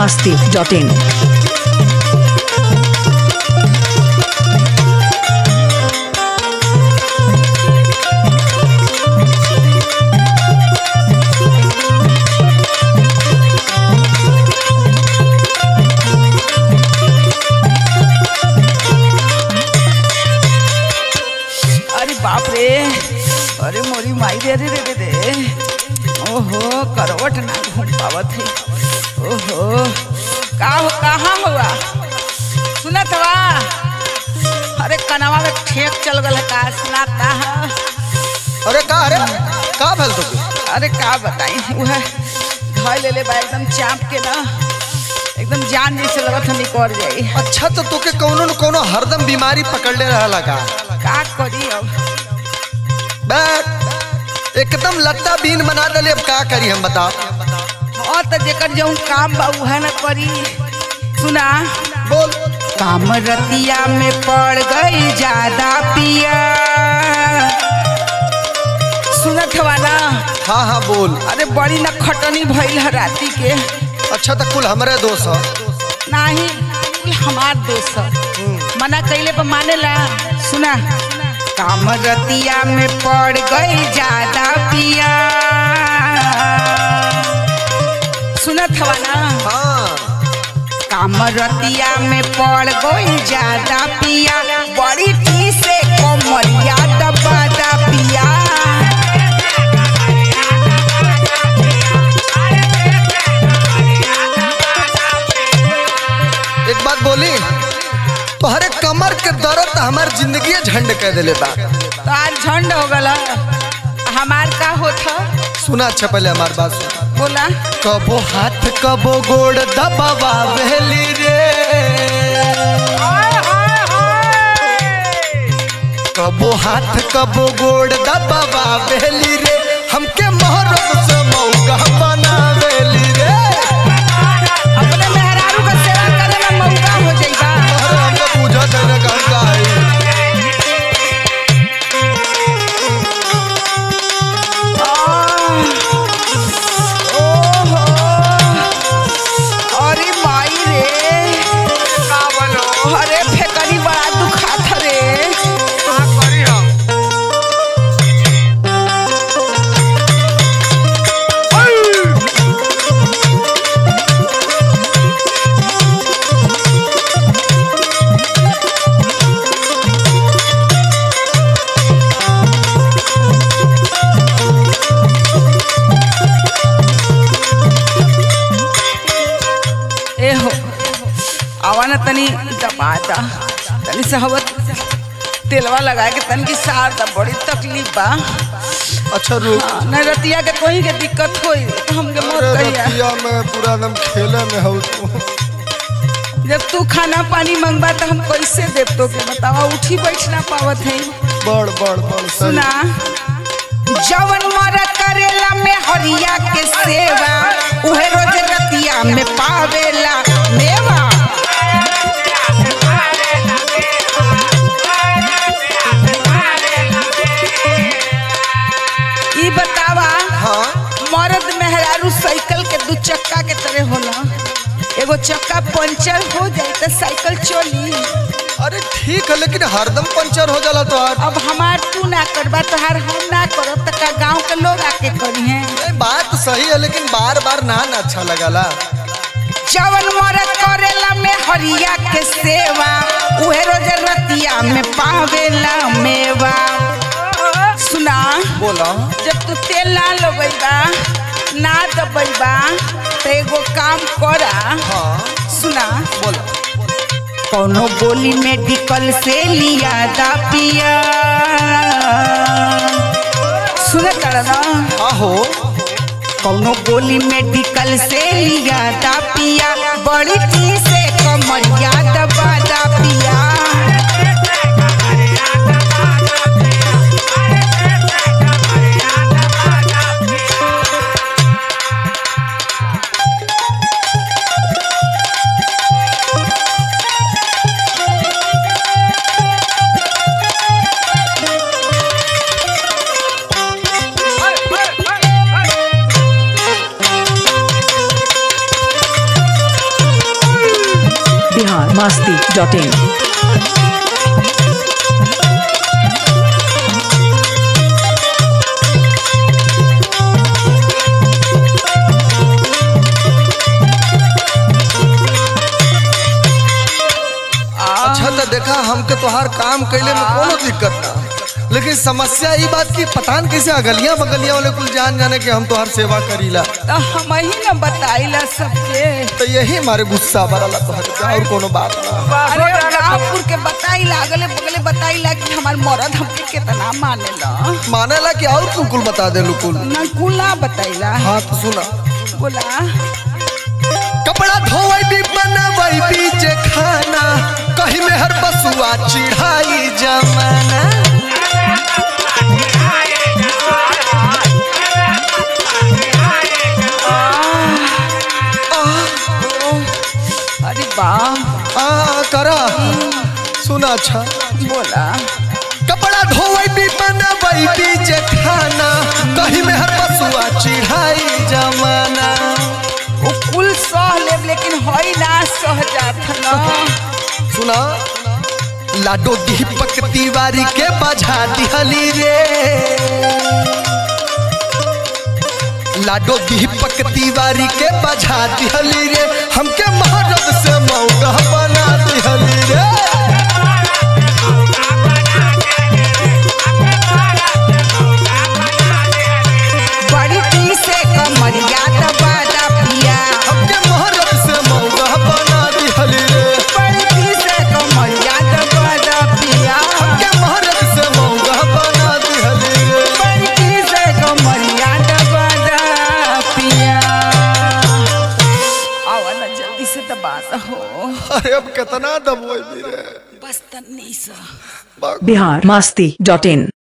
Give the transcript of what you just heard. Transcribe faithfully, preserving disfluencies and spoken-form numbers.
masti dot in. बाप रे, अरे मोरी माई रे रे रे रे, ओहो करवट ना घूम पावत है, ओहो का हो कहाँ हुआ, सुना था अरे कनवा में ठेक चल गल का सुनाता है। अरे का अरे का भल तो अरे का बताई वह धोई ले ले बा एकदम चाप के ना एकदम जान जैसे लगत हम निकल जाई। अच्छा तो तोके कौनो न कौनो हरदम बीमारी पकड़ ले रहा लगा का करी अब बैठ एकदम लत्ता बीन बना दले। अब का करी हम बता। हाँ तो जेकर जौन काम बा उहे न करी। सुना बोल। काम रतिया में पड़ गई ज्यादा पिया, सुनत हवा ना। हाँ हाँ बोल। अरे बड़ी न खटनी भइल है राती के। अच्छा तो कुल हमारे दोस्त है नहीं कुल हमार दोस्त है, मना कैले पर माने ला। सुना काम रतिया में पड़ गई ज्यादा पिया, सुनत हवा ना। हाँ काम रतिया में पड़ गई ज्यादा पिया, बड़ी टी से कोमरिया दबादा पिया। एक बात बोली तो हरे कमर के दर्द हमार जिंदगी झंड कह दिले बा। तो आज झंड हो गला हमार का होता। सुना अच्छा पहले हमार बात सुन। बोला। कबो हाथ कबो गोड़ दबावा वेली रे, कबो हाथ कबो गोड़ दबावा वेली रे, हमके मोहरत से मौका बनावेली रे। अपने मेहरारू का सेवा करे में मौका हो जाइबा। अरे हमको पूछा देने का का है। अरे माई रे का बोलो। अरे फेकनी बड़ा दुखात रे। का करी हम आवाना तनी दबाता तनी सहवत तेलवा लगा के तन की सार दा बड़ी तकलीफ बा। अच्छा रुक। न रतिया के कोई के दिक्कत होई तो हमके मत कहिया। रतिया में पूरा दम खेले में हो तू। जब तू खाना पानी मंगवा तो हम कैसे देव तो के बतावा, उठी बैठ ना पावत है। बड़ बड़ बड़ सुना जवन मरा करेला में हरिया के सेवा, उहे रोज रतिया में पावेला मेवा। ई बतावा। हाँ मर्द मेहरारू साइकिल के दू चक्का के तरह होला, एगो चक्का पंचर हो जाए तो साइकिल चली। अरे ठीक है लेकिन हरदम पंचर हो जाला तो यार। अब हमार तू ना करबा तो हर हम ना करब तो का गांव के लोग आके करी हैं। नहीं बात सही है लेकिन बार बार ना ना अच्छा लगला। जवन मरद करेला में हरिया के सेवा, उहे रोज रतिया में पावेला मेवा। सुना बोला। जब तू तेल ना लगैबा ना दबैबा तो एगो काम करा। हाँ सुना बोला। कौनो गोली मेडिकल से लिया दा पिया, सुना तारा ना। आहो कौनो गोली मेडिकल से लिया दा पिया, बड़ी टी से कमरिया दबादा पिया। masti dot in. अच्छा तो देखा हमके तोहार काम कैले में कोनो दिक्कत ना, लेकिन समस्या ये बात की पता न कैसे अगलियां बगलियां वाले कुल जान जाने कि हम तोहार सेवा करीला, तो हम ही ना बताइला सबके। तो यही हमारे गुस्सा भरला तोहर के, और कोनो बात ना। अरे गाँवपुर के बताइला, अगले बगले बताइला कि हमार मर्द हमके कितना मानेला। मानेला कि और कुल कुल बता दे कुल ना कुल ना बताइला। हाँ तो सुना, बोला कपड़ा धोवई भी बनवई बीच खाना, कहीं में हर बसुआ चिढ़ाई जमाना। अरे बाप आ करा सुना अच्छा, बोला कपड़ा धोवई भी बनवई बीच खाना, कहीं में हर बसुआ चिढ़ाई जमाना। वो कुल सह ले, लेकिन हई ना सह जात ना। सुना लाडो दीपक तिवारी के बजा दिहली रे, लाडो दीपक तिवारी के बजा दिहली रे, हमके महारत से मौका बना दिहली रे। बड़ी टी से कमरिया दबादा पिया, हमके महारत से मौका बना दिहली रे। बड़ी टी से कमरिया दबादा पिया, हमके महारत से मौका बना दिहली रे। बड़ी टी से कमरिया दबादा पिया। आवा ना जल्दी से दबा हो। अरे अब कितना दबोई रे, बस तन्नी सा। Bihar masti dot in.